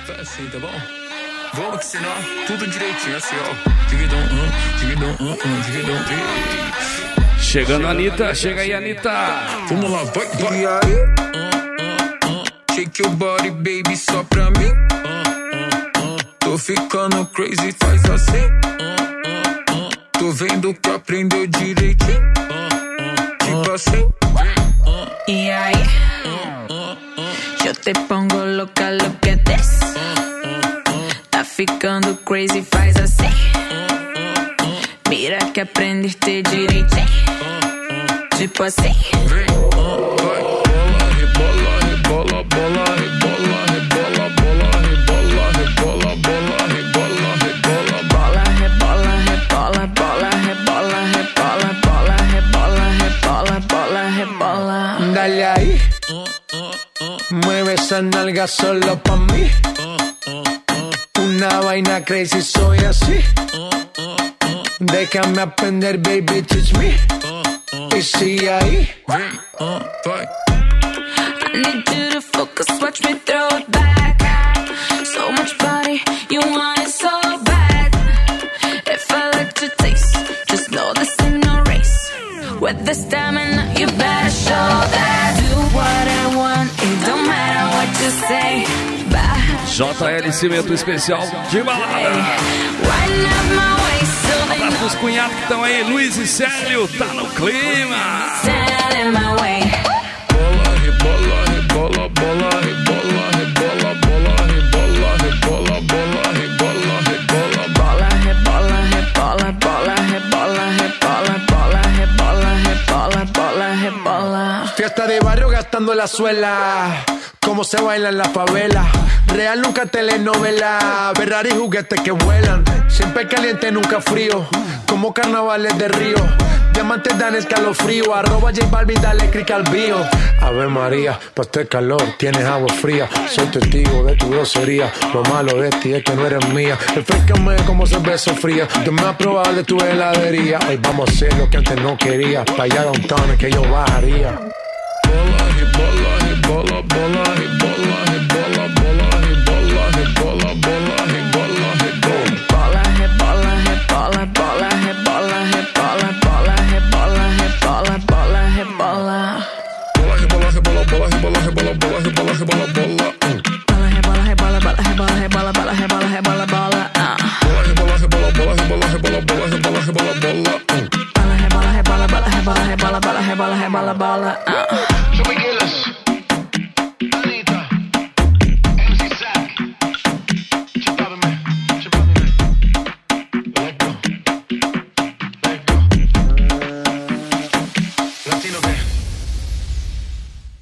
Faz assim, tá bom? Vamos que senão tudo direitinho, assim, ó. Dividão, dividão, chegando a Anitta, chega aí, Anitta. Vamos lá, vai. E aí? Shake your body, baby, só pra mim. Tô ficando crazy, faz assim. Tô vendo que aprendeu direitinho. Tipo assim. E aí? Eu te pongo louca, look at this. Tá ficando crazy, faz assim. Mira que aprendeste direitinho. Tipo assim. Vem, vai, bola, rebola, rebola, bola, rebola, rebola, bola, rebola, rebola, bola, rebola, rebola, bola, rebola, rebola, bola, rebola, rebola, bola, rebola, rebola, bola, rebola. Dale ahí, mueve esa nalga solo pa' mí. Una vaina crazy, soy así. Déjame aprender, baby, teach me. Y sigue ahí. Vem, vai. I need you to focus, watch me throw it back. So much body, you want it so bad. If I let you taste, just know this ain't no race. With the stamina, you better show that. Do what I want, it don't matter what you say. Bye. JL Cimento especial de balada. Abraço pros cunhados que estão aí, Luiz e Célio, tá no clima. Bola, rebola, rebola, bola, rebola, rebola, bola, rebola, rebola, bola, rebola, rebola, bola, rebola, rebola, bola, rebola, rebola, bola, rebola, rebola, bola, rebola. Fiesta de barrio gastando la suela. Cómo se baila en la favela. Real nunca telenovela. Ferrari juguetes que vuelan. Siempre caliente, nunca frío. Como carnavales de Río. Diamantes dan escalofrío. Arroba J Balvin, dale click al bio. Ave María, pa' este calor tienes agua fría. Soy testigo de tu grosería. Lo malo de ti es que no eres mía. Refrescame como cerveza fría. Yo me he probado de tu heladería. Hoy vamos a hacer lo que antes no quería. Pa' allá downtown es que yo bajaría. Bola, rebola, rebola, bola, rebola, rebola, bola, rebola, rebola, bola, rebola, rebola. Bola, rebola, rebola, bola, rebola, rebola, bola, rebola, rebola, bola, rebola. Bola, rebola, rebola, bola, rebola, rebola, bola, rebola, rebola, bola. Bola, rebola, rebola, bola, rebola, rebola, bola, rebola, rebola, bola. Bola, rebola, rebola, bola, rebola, rebola, bola, rebola, rebola, bola. Bola, rebola, rebola, bola, rebola, rebola, bola, rebola, rebola, bola.